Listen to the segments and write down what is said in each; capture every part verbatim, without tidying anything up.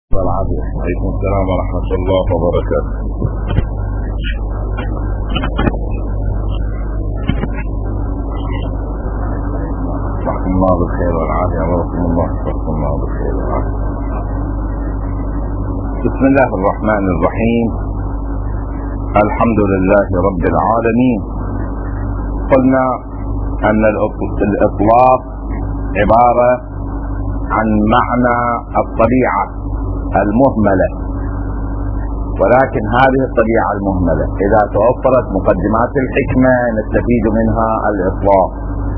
وعليكم السلام ورحمة الله وبركاته. صحكم الله بالخير والعافية ورحمة الله صحكم الله بالخير والعافية. بسم الله الرحمن الرحيم. الحمد لله رب العالمين. قلنا أن الإطلاق عبارة عن معنى الطبيعة المهملة، ولكن هذه الطبيعة المهملة إذا توفرت مقدمات الحكمة نستفيد منها الإطلاق،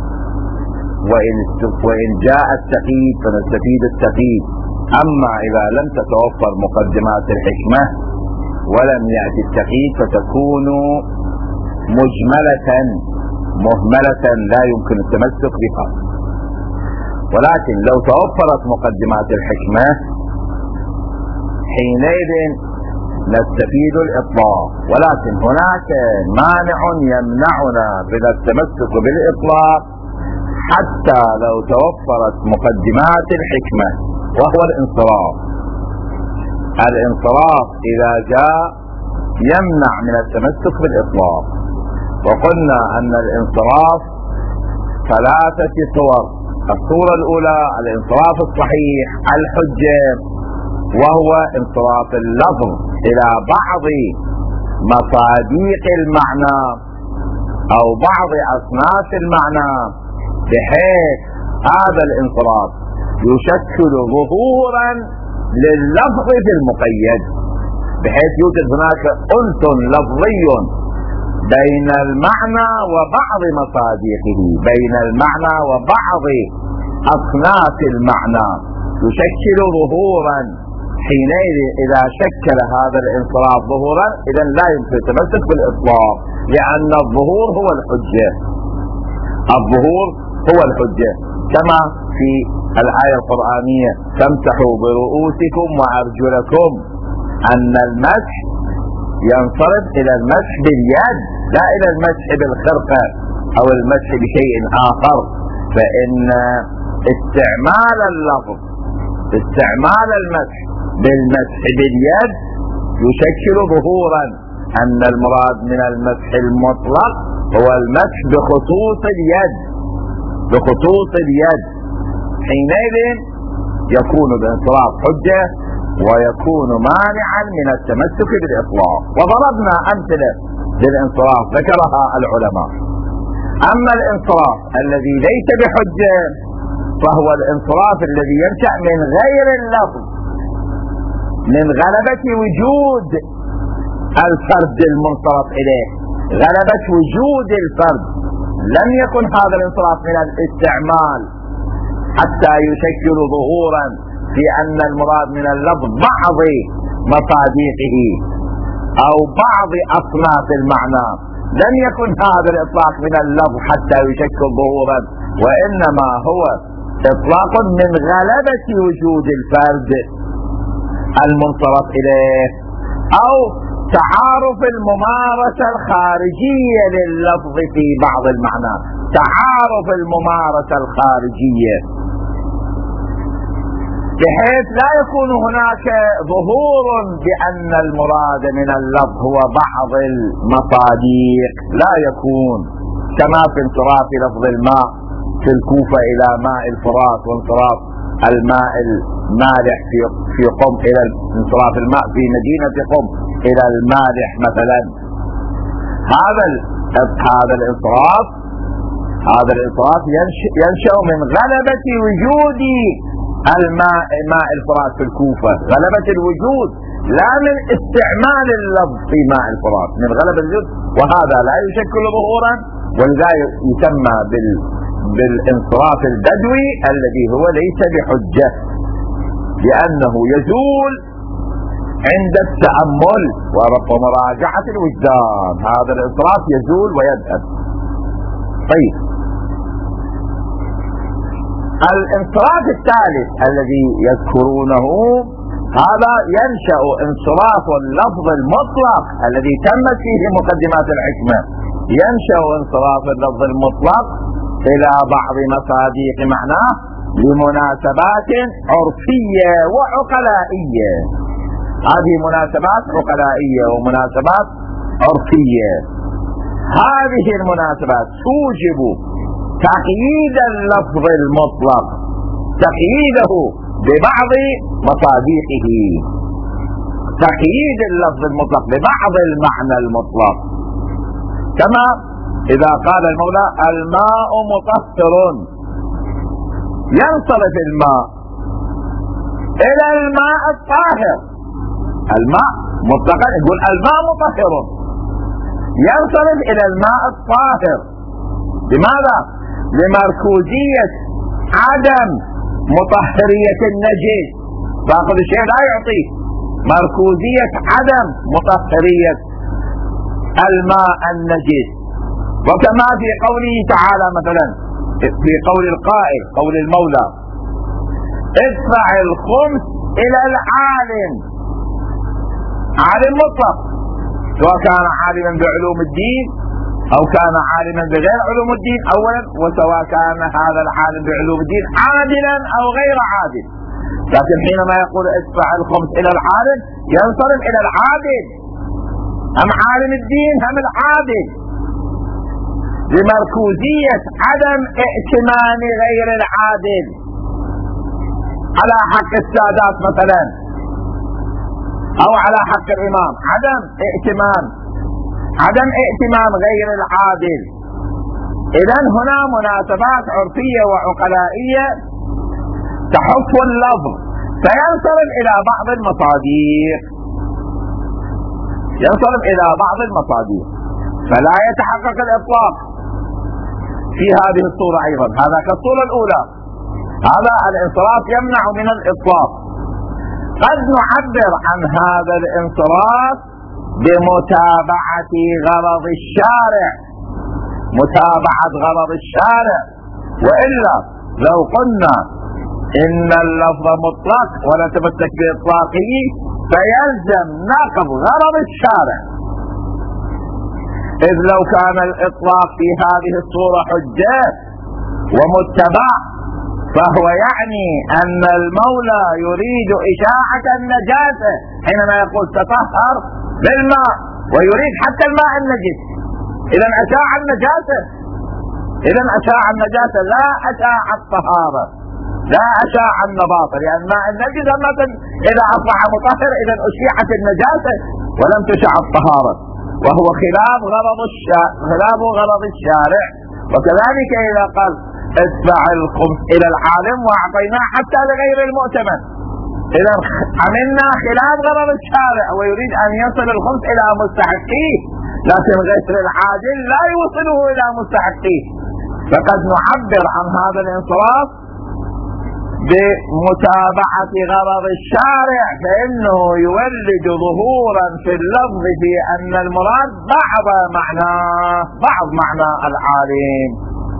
وإن جاء التقييد فنستفيد التقييد. أما إذا لم تتوفر مقدمات الحكمة ولم يأتي التقييد فتكون مجملة مهملة لا يمكن التمسك بها. ولكن لو توفرت مقدمات الحكمة حينئذ نستفيد الإطلاق، ولكن هناك مانع يمنعنا من التمسك بالإطلاق حتى لو توفرت مقدمات الحكمة، وهو الانصراف. الانصراف إذا جاء يمنع من التمسك بالإطلاق، وقلنا أن الانصراف ثلاثة صور. الصورة الأولى الانصراف الصحيح الحجة، وهو انصراف اللفظ إلى بعض مصادق المعنى أو بعض أصناف المعنى، بحيث هذا الانصراف يشكل ظهورا لللفظ في المقيد، بحيث يوجد هناك أنس لفظي بين المعنى وبعض مصادقه، بين المعنى وبعض أصناف المعنى، يشكل ظهورا. حينئذ إذا شكل هذا الانصراف ظهورا إذن لا يمكن التمسك بالإطلاق، لأن الظهور هو الحجة. الظهور هو الحجة، كما في الآية القرآنية فامسحوا برؤوسكم وأرجلكم، أن المسح ينصرف إلى المسح باليد لا إلى المسح بالخرقة أو المسح بشيء آخر. فإن استعمال اللفظ استعمال المسح بالمسح باليد يشكل ظهورا أن المراد من المسح المطلق هو المسح بخصوص اليد بخصوص اليد. حينئذ يكون الانصراف حجة ويكون مانعا من التمسك بالإطلاق. وضربنا أمثلة للانصراف ذكرها العلماء. أما الانصراف الذي ليس بحجة فهو الانصراف الذي ينشأ من غير اللفظ، من غلبة وجود الفرد المنصرف إليه، غلبة وجود الفرد. لم يكن هذا الانصراف من الاستعمال حتى يشكل ظهورا في أن المراد من اللفظ بعض مصادقه أو بعض أصناف المعنى. لم يكن هذا الإطلاق من اللفظ حتى يشكل ظهورا، وإنما هو إطلاق من غلبة وجود الفرد المنصرف إليه، أو تعارف الممارسة الخارجية لللفظ في بعض المعنى، تعارف الممارسة الخارجية، بحيث لا يكون هناك ظهور بأن المراد من اللفظ هو بعض المصادق، لا يكون، كما في انصراف لفظ الماء في الكوفة إلى ماء الفرات، وانصراف الماء المالح في في قم إلى انصراف الماء في مدينة قم إلى المالح مثلا. هذا هذا الانصراف هذا الانصراف ينشأ من غلبة وجود الماء ماء الفرات في الكوفة، غلبة الوجود، لا من استعمال اللفظ في ماء الفرات، من غلبة الوجود. وهذا لا يشكل ظهورا، ولا يسمى بال بالانصراف البدوي الذي هو ليس بحجة، لأنه يزول عند التأمل ومراجعة الوجدان. هذا الانصراف يزول ويذهب. طيب، الانصراف الثالث الذي يذكرونه هذا ينشأ انصراف اللفظ المطلق الذي تمت فيه مقدمات الحكمة، ينشأ انصراف اللفظ المطلق إلى بعض مصادق معناه لمناسبات عرفية وعقلائية. هذه مناسبات عقلائية ومناسبات عرفية. هذه المناسبات توجب تقييد اللفظ المطلق، تقييده ببعض مصادقه، تقييد اللفظ المطلق ببعض المعنى المطلق. كما إذا قال المولى الماء مطهر، ينصرف الماء إلى الماء الطاهر. الماء مطلقا يقول الماء مطهر، ينصرف إلى الماء الطاهر. لماذا؟ لمركوزية عدم مطهرية النجس. باقي الشيء لا يعطيه مركوزية عدم مطهرية الماء النجس. وكما في قوله تعالى مثلا في قول القائل، قول المولى ادفع الخمس إلى العالم، عالم مطلق، سواء كان عالما بعلوم الدين أو كان عالما بغير علوم الدين أولا، وسواء كان هذا العالم بعلوم الدين عادلا أو غير عادل. لكن حينما يقول ادفع الخمس إلى العالم ينصرف إلى العادل، هم عالم الدين هم العادل، لمركوزية عدم ائتمان غير العادل على حق السادات مثلا أو على حق الإمام، عدم ائتمان عدم ائتمان غير العادل. إذن هنا مناسبات عرفية وعقلائية تحف اللفظ فينصرف إلى بعض المصادق، ينصرف إلى بعض المصادق فلا يتحقق الإطلاق في هذه الصورة أيضا. هذا كالصورة الأولى، هذا الانصراف يمنع من الإطلاق. قد نعبر عن هذا الانصراف بمتابعة غرض الشارع، متابعة غرض الشارع. وإلا لو قلنا إن اللفظ مطلق ونتمسك بإطلاقه فيلزم نقض غرض الشارع، إذ لو كان الإطلاق في هذه الصورة حجة ومتبع فهو يعني أن المولى يريد إشاعة النجاسة حينما يقول تطهر بالماء، ويريد حتى الماء النجس. إذا أشاع النجاسة، إذا أشاع النجاسة لا أشاع الطهارة، لا أشاع النظافة، لأن ماء النجس إذا أصبح مطهر إذا أشيعت النجاسة ولم تشع الطهارة، وهو خلاف غرض الشارع، خلاف غرض الشارع. وكذلك إذا قال ادفع الخمس إلى العالم وأعطيناه حتى لغير المؤتمن، إذا عملنا خلاف غرض الشارع ويريد أن يصل الخمس إلى مستحقيه، لكن غير العادل لا يوصله إلى مستحقيه. فقد نعبر عن هذا الانصراف بمتابعة غرض الشارع، فإنه يولد ظهورا في اللفظ في أن المراد بعض معنى بعض معنى العالم.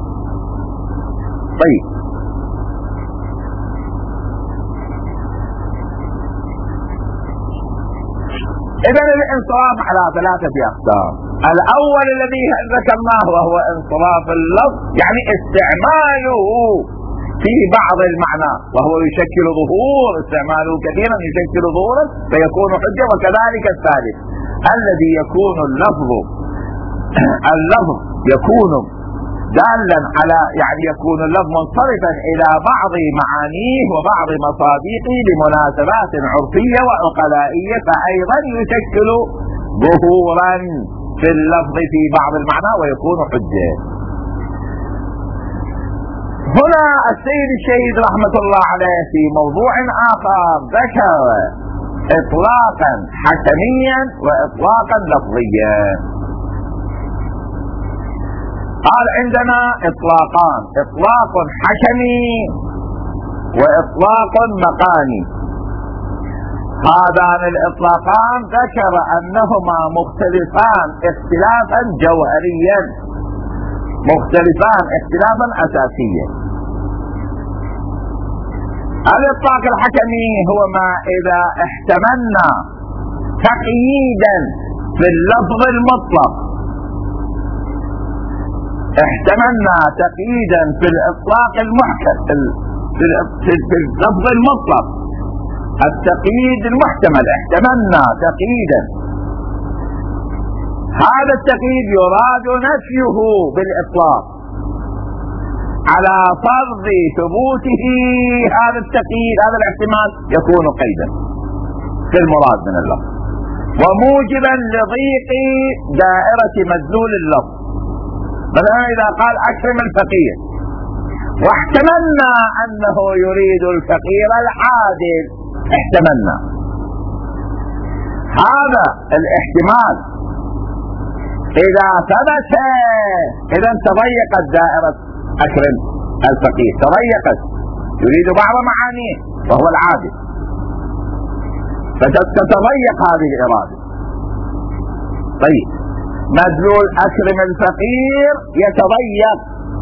طيب، إذن الانصراف على ثلاثة أقسام. الأول الذي ذكرناه وهو انصراف اللفظ، يعني استعماله في بعض المعنى، وهو يشكل ظهور، استعماله كثيرا يشكل ظهورا فيكون حجة. وكذلك الثالث الذي يكون اللفظ اللفظ يكون دالا على، يعني يكون اللفظ منصرفا إلى بعض معانيه وبعض مصادقه لمناسبات عرفية وعقلائية، فأيضا يشكل ظهورا في اللفظ في بعض المعنى ويكون حجة. هنا السيد الشهيد رحمة الله عليه في موضوع آخر ذكر إطلاقا حكميا وإطلاقا لفظيا. قال عندنا إطلاقان، إطلاق حكمي وإطلاق مقامي. هذان الإطلاقان ذكر أنهما مختلفان اختلافا جوهريا، مختلفان اختلافا أساسيا. الإطلاق الحكمي هو ما إذا احتملنا تقييدا في اللفظ المطلق، احتملنا تقييدا في الإطلاق المحكم في اللفظ المطلق التقييد المحتمل، احتملنا تقييدا، هذا التقييد يراد نفيه بالإطلاق على فرض ثبوته. هذا التقييد هذا الاحتمال يكون قيدا في المراد من اللفظ وموجبا لضيق دائرة مدلول اللفظ. مثلا إذا قال أكرم الفقير واحتملنا أنه يريد الفقير العادل، احتملنا هذا الاحتمال إذا ثبت إذا تضيقت دائرة أكرم الفقير، تضيقت، يريد بعض معانيه وهو العادل، فتتضيق هذه الإرادة. طيب مدلول أكرم الفقير يتضيق.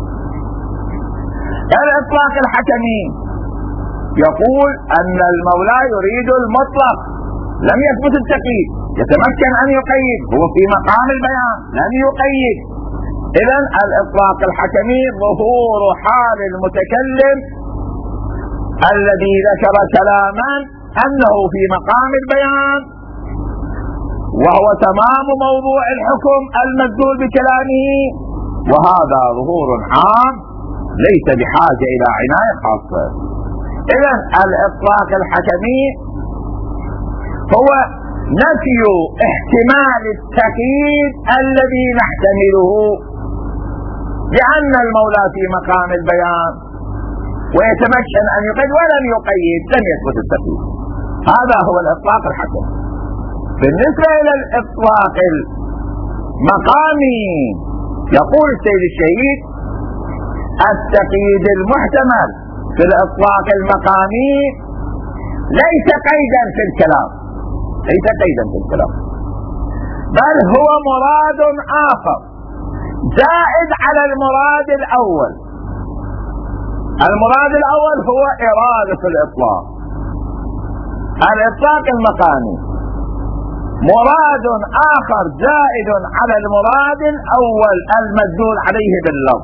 الإطلاق الحكمي يقول أن المولى يريد المطلق، لم يثبت التقييد، يتمكن أن يقيد، هو في مقام البيان لم يقيد. إذن الإطلاق الحكمي ظهور حال المتكلم الذي ذكر كلاما أنه في مقام البيان وهو تمام موضوع الحكم المدلول بكلامه، وهذا ظهور عام ليس بحاجة إلى عناية خاصة. إذن الإطلاق الحكمي هو نفي احتمال التقييد الذي نحتمله لأن المولى في مقام البيان ويتمكن أن يقيد ولم يقيد، لم يثبت التقييد. هذا هو الإطلاق الحكمي. بالنسبة إلى الإطلاق المقامي يقول السيد الشهيد التقييد المحتمل في الإطلاق المقامي ليس قيدا في الكلام، ليس قيدا في الكلام، بل هو مراد آخر زائد على المراد الأول. المراد الأول هو إرادة الإطلاق، الإطلاق المقامي مراد آخر زائد على المراد الأول المدلول عليه باللفظ.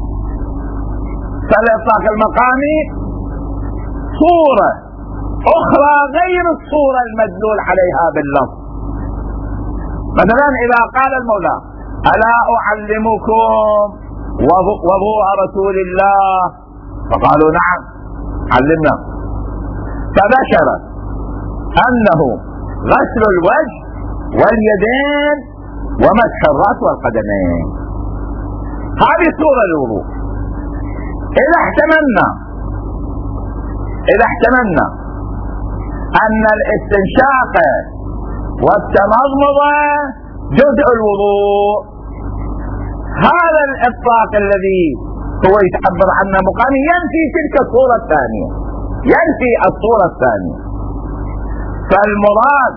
فالإطلاق المقامي صورة أخرى غير الصورة المدلول عليها باللفظ. مثلا إذا قال المولى ألا أعلمكم وضوء رسول الله، فقالوا نعم علمنا، فذكر أنه غسل الوجه واليدين ومسح الرأس والقدمين، هذه صورة الوضوء. إذا احتملنا إذا احتملنا أن الاستنشاق والتمضمضة جزء الوضوء، هذا الإطلاق الذي هو يتعبر عنه مقامي ينفي تلك الصورة الثانية، ينفي الصورة الثانية. فالمراد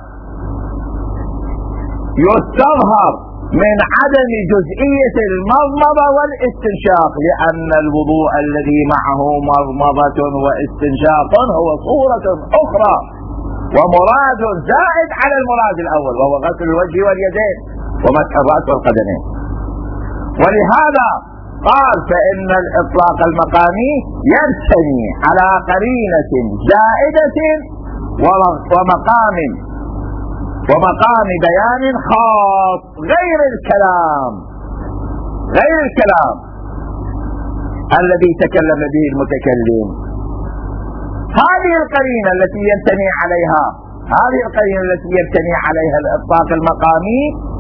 يستظهر من عدم جزئية المضمضة والاستنشاق، لأن الوضوء الذي معه مضمضة واستنشاق هو صورة أخرى ومراد زائد على المراد الأول، وهو غسل الوجه واليدين ومسح الرأس والقدمين. ولهذا قال فإن الإطلاق المقامي ينتمي على قرينة زائدة ومقام ومقام بيان خاص غير الكلام غير الكلام الذي تكلم به المتكلم. هذه القرينة التي ينتمي عليها هذه القرينة التي ينتمي عليها الإطلاق المقامي،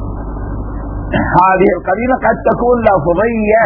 هذه القرينة قد تكون لفظية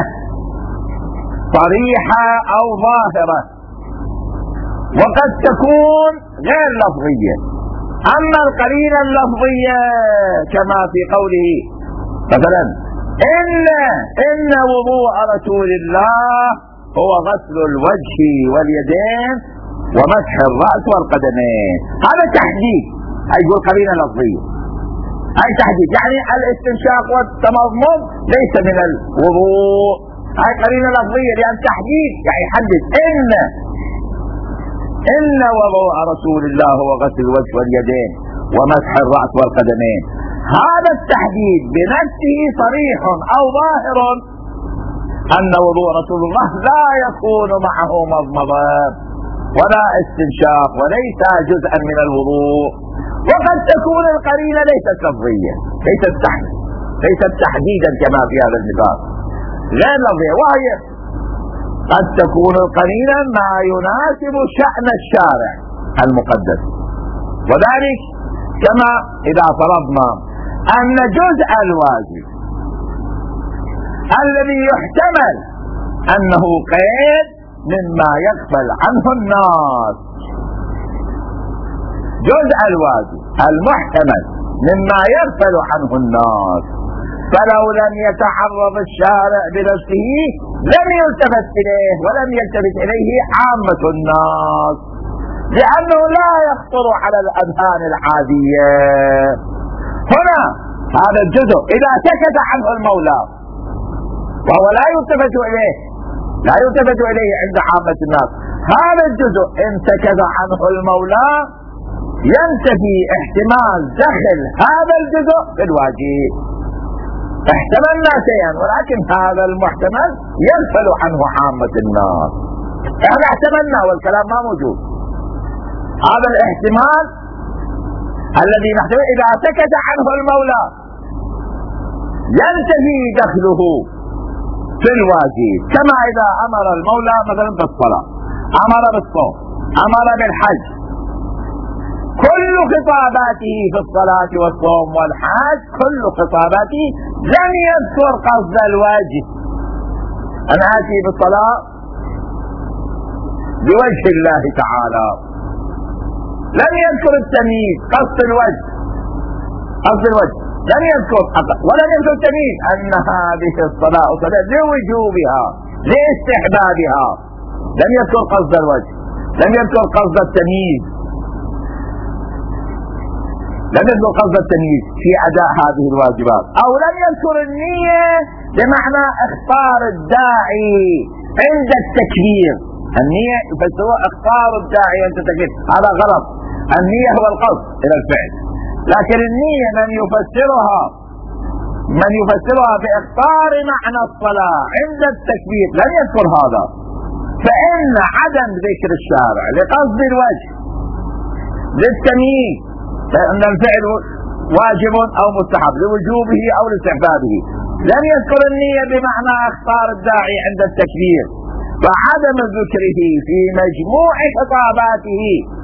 صريحة أو ظاهرة، وقد تكون غير لفظية. أما القرينة اللفظية كما في قوله مثلا إن إن وضوء رسول الله هو غسل الوجه واليدين ومسح الرأس والقدمين، هذا تحديد، أي يقول قرينة لفظية، أي تحديد، يعني الاستنشاق والتمضمض ليس من الوضوء، هاي قرينة لفظية لأن تحديد يعني يحدد إن إن وضوء رسول الله هو غسل الوجه واليدين ومسح الرأس والقدمين. هذا التحديد بنفسه صريح أو ظاهر أن وضوء رسول الله لا يكون معه مضمضة ولا استنشاق وليس جزءا من الوضوء. وقد تكون القرينة ليست لفظية، ليست تحديدا ليست تحديدا كما في هذا المثال، غير لفظية، وهي قد تكون القرينة ما يناسب شأن الشارع المقدس. وذلك كما إذا فرضنا أن جزء الواجب الذي يحتمل أنه قيد مما يغفل عنه الناس، جزء الواجب المحتمل مما يغفل عنه الناس، فلو لم يتعرض الشارع بنفسه لم يلتفت إليه ولم يلتفت إليه عامة الناس، لأنه لا يخطر على الأذهان العادية. هنا هذا الجزء إذا سكت عنه المولى وهو لا يلتفت إليه لا يلتفت إليه عند عامة الناس، هذا الجزء إن سكت عنه المولى ينتفي احتمال دخل هذا الجزء في الواجب. احتملنا شيئا ولكن هذا المحتمل يغفل عنه عامة الناس، احنا احتملنا والكلام ما موجود. هذا الاحتمال الذي نحتمل إذا سكت عنه المولى ينتهي دخله في الواجب، كما إذا أمر المولى مثلا بالصلاة، أمر بالصوم، أمر بالحج، كل خطاباته في الصلاة والصوم والحج كل خطاباته لم يذكر قصد الواجب، أنا آتي بالصلاة بوجه الله تعالى، لم يذكر التمييز قصد الوجه قصد الوجه لم يذكر ولم يذكر التمييز أن هذه الصلاة صلاة لوجوبها لاستحبابها، لم يذكر قصد الوجه، لم يذكر قصد التمييز لم يذكر قصد التمييز في أداء هذه الواجبات، أو لم يذكر النية بمعنى اختار الداعي عند التكبير. النية يفسروها اختار الداعي عند التكبير، هذا غلط. النية هو القصد إلى الفعل، لكن النية من يفسرها من يفسرها باختار معنى الصلاة عند التكبير لم يذكر هذا، فإن عدم ذكر الشارع لقصد الوجه للتمييز فإن الفعل واجب أو مستحب لوجوبه أو لاستحبابه، لم يذكر النية بمعنى اختار الداعي عند التكبير، فعدم ذكره في مجموع خطاباته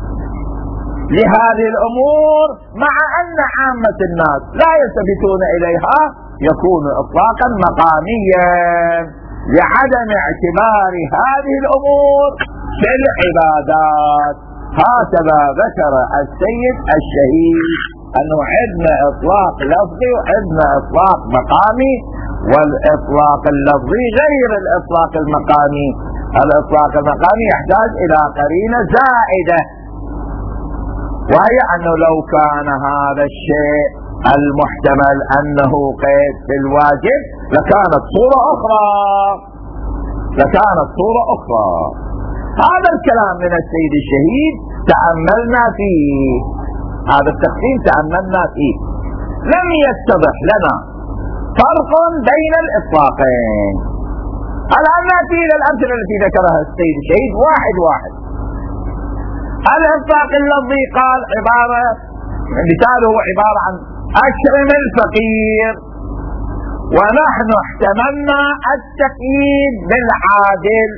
لهذه الأمور مع أن عامة الناس لا يلتفتون إليها يكون إطلاقا مقاميا لعدم اعتبار هذه الأمور في العبادات. هكذا ذكر السيد الشهيد أنه عندنا إطلاق لفظي وعندنا إطلاق مقامي، والإطلاق اللفظي غير الإطلاق المقامي. الإطلاق المقامي يحتاج إلى قرينة زائدة، وهي أنه لو كان هذا الشيء المحتمل أنه قيد في الواجب لكانت صورة أخرى لكانت صورة أخرى هذا الكلام من السيد الشهيد تأملنا فيه، هذا التقسيم تأملنا فيه، لم يتضح لنا فرق بين الإطلاقين. الآن نأتي إلى الأمثلة التي ذكرها السيد الشهيد واحد واحد. الإطلاق اللفظي قال عبارة مثاله عبارة عن أكرم الفقير، ونحن احتملنا التقييد بالعادل،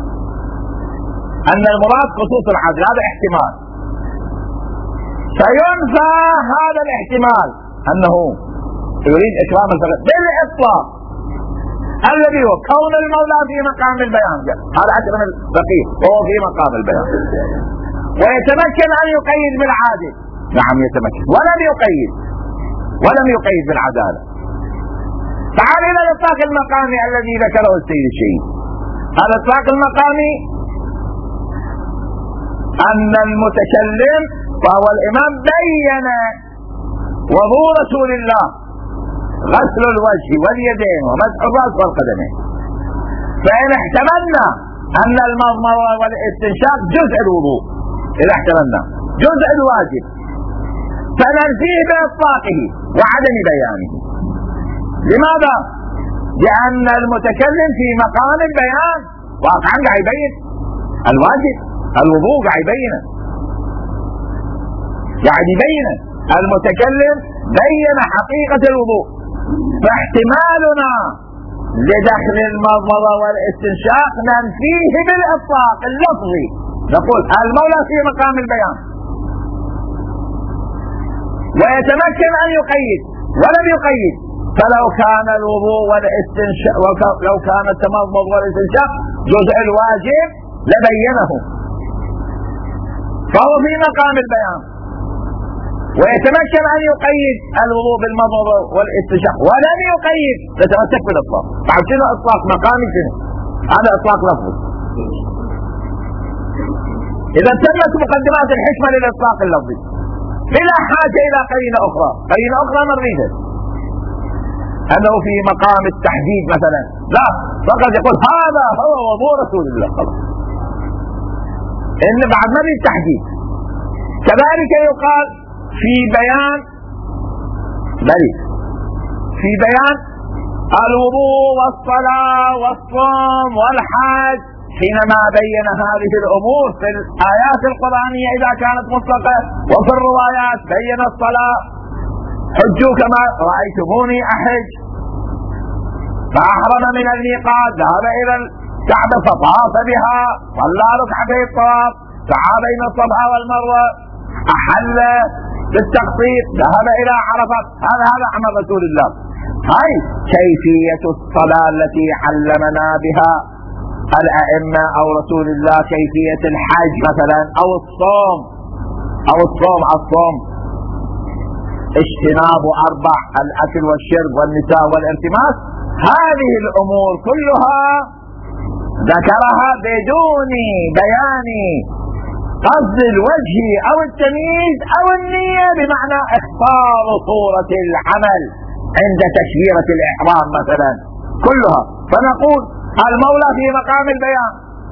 أن المراد خصوص العدل، هذا احتمال، فينفى هذا الاحتمال أنه يريد إكرام الفقير بالإطلاق الذي هو كون المولى في مقام البيان، هذا أكرم الفقير وهو في مقام البيان، ويتمكن أن يقيد بالعادل، نعم يتمكن، ولم يقيد ولم يقيد بالعدالة. تعال إلى الإطلاق المقامي الذي ذكره السيد الشهيد. الإطلاق المقامي أن المتكلم وهو الإمام بين وضوء رسول الله غسل الوجه واليدين ومسح الرأس والقدمين، فإن احتملنا أن المضمضة والاستنشاق جزء الوضوء، إذا احتملنا جزء الواجب فننفيه بإطلاقه وعدم بيانه. لماذا؟ لأن المتكلم في مقام البيان واقعا قاعد يبين الواجب الوضوء قاعد يبينه، قاعد يبينه المتكلم بين حقيقة الوضوء. فاحتمالنا لدخل المضمضة والاستنشاق ننفيه بالإطلاق اللفظي، نقول المولى في مقام البيان، ويتمكن أن يقيد ولم يقيد. فلو كان الوضوء والاستنشاق لو كان التمضمض والاستنشاق جزء الواجب لبينه، فهو في مقام البيان، ويتمكن أن يقيد الوضوء بالمضمضة والاستنشاق ولم يقيد، يتمسك بالإطلاق. بعد شنو إطلاق مقامي؟ شنو هذا؟ إطلاق لفظي. إذا تمت مقدمات الحكمة للإطلاق اللفظي بلا حاجة إلى قرينة أخرى. قرينة أخرى نريدها أنه في مقام التحديد مثلا، لا، فقط يقول هذا هو وضوء رسول الله، خلاص. إن بعد ما التحديد. كذلك يقال في بيان بل في بيان الوضوء والصلاة والصوم والحج، حينما بين هذه الأمور في الآيات القرآنية إذا كانت مطلقة، وفي الروايات بين الصلاة، حجوا كما رأيتموني أحج، فأحرم من الميقات، ذهب إلى الكعبة فطاف بها، صلى ركعتي الطواف، سعى بين الصفا والمروة، أحل بالتخطيط، ذهب إلى عرفة. هذا هذا عمل رسول الله. هاي كيفية الصلاة التي علمنا بها الأئمة أو رسول الله، كيفية الحج مثلا أو الصوم أو الصوم الصوم اجتناب أربع، الأكل والشرب والنساء والارتماس. هذه الأمور كلها ذكرها بدون بيان قصد الوجه أو التمييز أو النية، بمعنى اختار صورة العمل عند تكبيرة الإحرام مثلا كلها. فنقول المولى في مقام البيان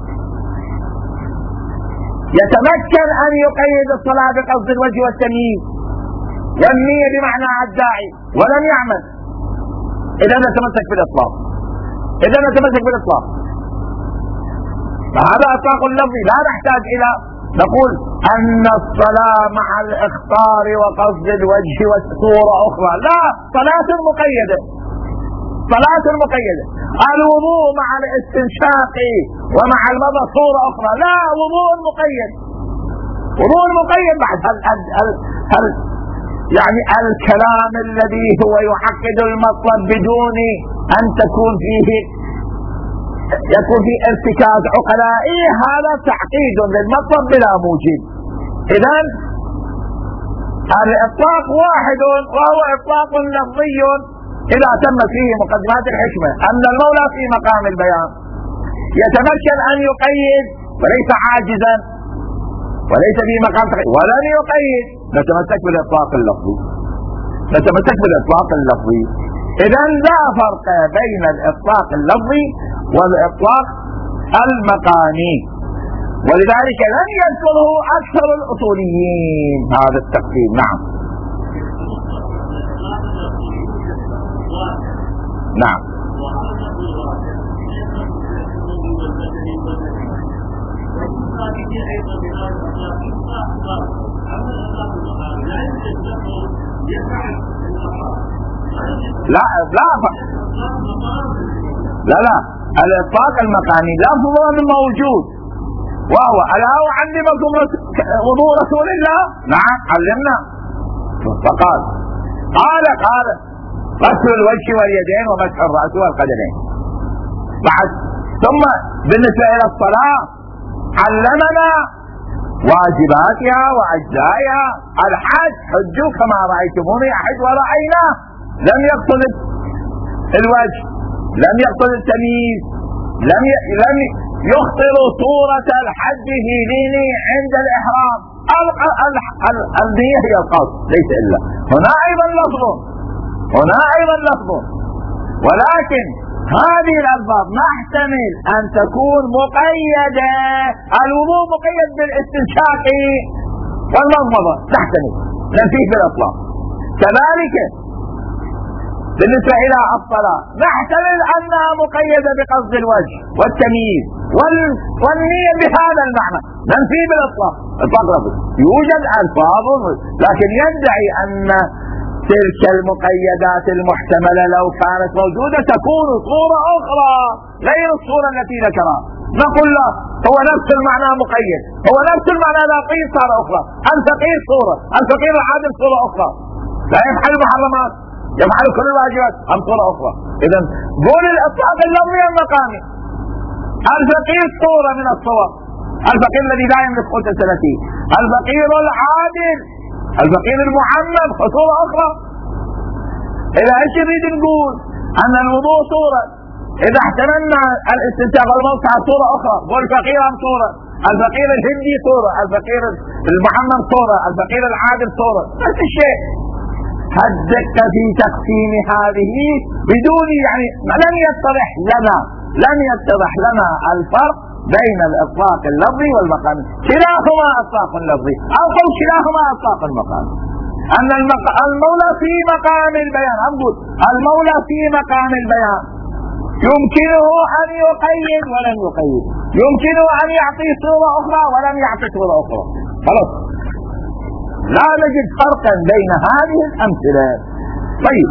يتمكن أن يقيد الصلاة بقصد الوجه والتمييز والنية بمعنى الداعي، ولم يعمل. إذا نتمسك بالإطلاق، إذا نتمسك بالإطلاق فهذا إطلاق لفظي، لا نحتاج إلى نقول أن الصلاة مع الإخطار وقصد الوجه وصورة أخرى، لا، صلاة مقيدة، صلاة مقيدة. الوضوء مع الاستنشاق ومع المضى صورة أخرى، لا، وضوء مقيد، وضوء مقيد. بعد هل, هل, هل, هل يعني الكلام الذي هو يعقد المطلب بدون أن تكون فيه يكون فيه ارتكاز عقلائي، هذا تعقيد للمطلب بلا موجب. إذن الإطلاق واحد وهو إطلاق لفظي إذا تم فيه مقدمات الحكمة، أن المولى في مقام البيان يتمكن أن يقيد وليس عاجزا وليس في مقام تقييد ولن يقيد. نتمسك بالإطلاق اللفظي، نتمسك بالإطلاق اللفظي. إذن لا فرق بين الإطلاق اللفظي والإطلاق المقامي، ولذلك لم يذكره أكثر الأصوليين هذا التقسيم. نعم نعم لا لا لا لا الإطلاق المقامي لفظ موجود، وهو ألا أعلمكم وضوء رسول الله؟ نعم علمنا. فقال قال قال غسل الوجه واليدين ومسح الرأس والقدمين. بعد ثم بالنسبة إلى الصلاة علمنا واجباتها وأجزائها. الحج حجوا كما رأيتموني أحج ورأيناه، لم يقصد الوجه، لم يقصد التمييز، لم ي... لم يخطر صورة الحج في ديني عند الإحرام. ال... ال... ال... النية هي القصد ليس إلا. هنا أيضا لفظ، هنا أيضا لفظ، ولكن هذه الألفاظ نحتمل أن تكون مقيدة. الوضوء مقيد بالاستنشاق والمضمضة، نحتمل ننفيه بالإطلاق. كذلك بالنسبة إلى الصلاة نحتمل أنها مقيدة بقصد الوجه والتمييز والنية بهذا المعنى ننفي بالاطلاق. اطلاق لفظي يوجد الفاظ لكن يدعي ان تلك المقيدات المحتملة لو كانت موجودة تكون صورة اخرى غير الصورة التي ذكرها. نقول لا، هو نفس المعنى مقيد، هو نفس المعنى لقيت صورة اخرى، الفقير صورة، الفقير العادل صورة اخرى، لا يفعل المحرمات يفعل كل الواجبات هم صورة اخرى. اذا قول الاطلاق اللفظي المقامي الفقير صورة من الصور، الفقير الذي لا يملك قوت سنتين، الفقير العادل، الفقير المعمم صورة اخرى. اذا ايش نريد نقول؟ ان الوضوء صورة، اذا احتملنا الاستنشاق والموسع صورة اخرى، والفقير هم صورة، الفقير الهندي صورة، الفقير المعمم صورة، الفقير العادل صورة، نفس الشيء. الدقة في تقسيم هذه بدون يعني لم يتضح لنا لم يتضح لنا الفرق بين الاطلاق اللفظي والمقامي، كلاهما اطلاق لفظي او قل كلاهما اطلاق مقامي. ان المولى في مقام البيان، أقول المولى في مقام البيان يمكنه ان يقيد ولم يقيد، يمكنه ان يعطي صورة اخرى ولم يعطي صورة اخرى. خلاص لا نجد فرقا بين هذه الامثلة. طيب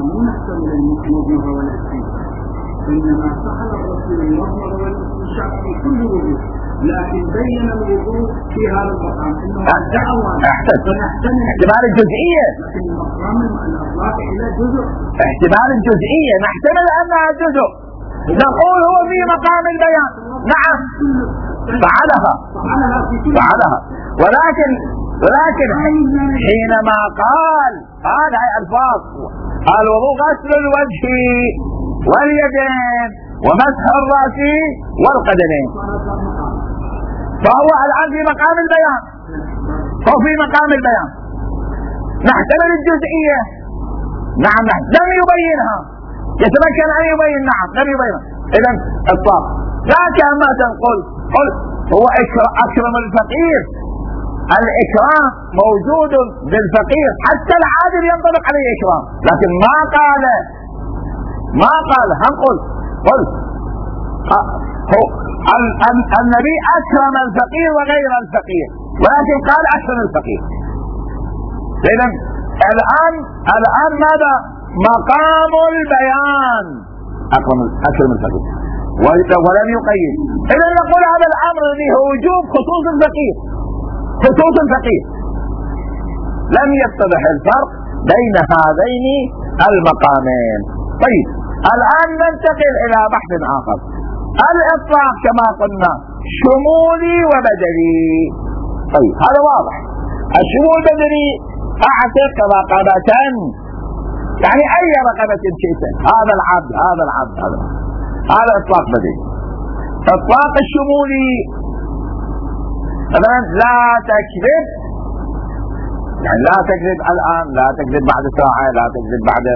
إنما فعل الرسول المظهر والاستنشاق في كل وجود، لكن بين الوضوء في هذا المقام انه الدعوة احتمال الجزئية، لكن المقام الاطلاق الى جزء، احتمال الجزئية نحتمل انها جزء، نقول هو في مقام البيان نعم فعلها فعلها ولكن ولكن حينما قال قال هاي الفاظ الوضوء غسل الوجه واليدين ومسح الرأس والقدمين، فهو الآن في مقام البيان، فهو في مقام البيان. نحتمل الجزئية نعم نعم لم يبينها، يتمكن أن يبين نعم لم يبينها. إذا الطاق لا كما تنقل قل هو أكرم الفقير، الإكرام موجود بالفقير حتى العادل ينطبق عليه إكرام، لكن ما قال ما قال هم قل قل النبي أكرم الفقير وغير الفقير، ولكن قال أكرم الفقير. إذن الآن الآن ماذا؟ مقام البيان أكرم أكرم الفقير ولم يقيد. إذن نقول هذا الأمر به وجوب خصوص الفقير، خصوص الفقير. لم يتضح الفرق بين هذين المقامين. طيب الآن ننتقل إلى بحث آخر. الإطلاق كما قلنا شمولي وبدلي. طيب هذا واضح. الشمول بدلي أعتق رقبة، يعني أي رقبة شئت، هذا العبد هذا العبد هذا هذا إطلاق بدلي. إطلاق الشمولي مثلا لا تكذب، يعني لا تكذب الآن، لا تكذب بعد ساعة، لا تكذب بعد،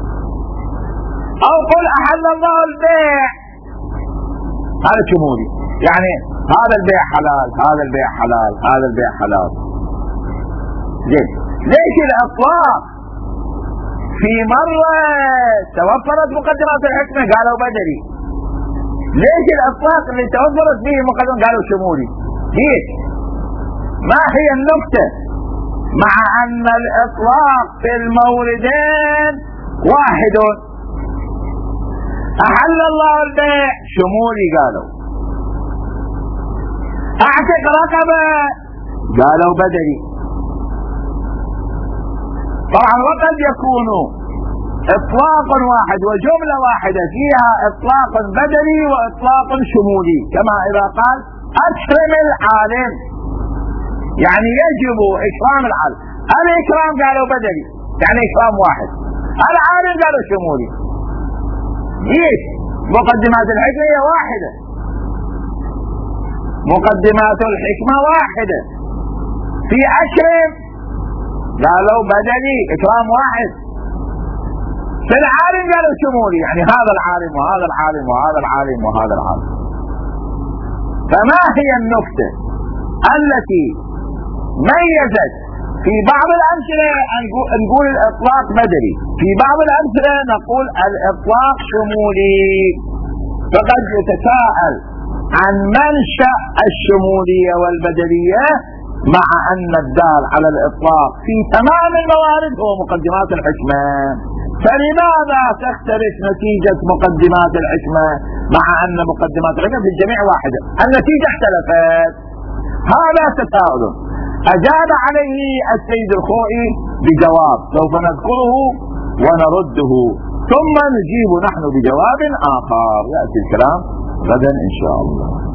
أو قل أحل الله البيع، هذا شمولي، يعني هذا البيع حلال، هذا البيع حلال، هذا البيع حلال. زين، ليش الإطلاق في مرة توفرت مقدمات الحكمة قالوا بدلي، ليش الإطلاق اللي توفرت فيه مقدمات قالوا شمولي؟ ليش؟ ما هي النكتة مع أن الإطلاق في الموردين واحد؟ أحل الله البيع شمولي قالوا، أعتق رقبة قالوا بدلي. طبعا وقد يكون إطلاق واحد وجملة واحدة فيها إطلاق بدلي وإطلاق شمولي، كما إذا قال أكرم العالم، يعني يجب إكرام العالم. الإكرام قالوا بدلي يعني إكرام واحد، العالم قالوا شمولي. ليش؟ مقدمات الحكمة هي واحدة، مقدمات الحكمة واحدة. في أكرم قالوا بدلي إكرام واحد، في العالم قالوا شمولي، يعني هذا العالم وهذا العالم وهذا العالم وهذا العالم. فما هي النكتة التي ميزت في بعض الأمثلة نقول الإطلاق بدلي، في بعض الأمثلة نقول الإطلاق شمولي؟ فقد يتساءل عن منشأ الشمولية والبدلية، مع أن الدال على الإطلاق في تمام الموارد هو مقدمات الحكمة. فلماذا تختلف نتيجة مقدمات الحكمة مع أن مقدمات الحكمة في الجميع واحدة؟ النتيجة اختلفت. هذا تساؤل أجاب عليه السيد الخوئي بجواب سوف نذكره ونرده، ثم نجيب نحن بجواب آخر. يأتي الكلام غدا إن شاء الله.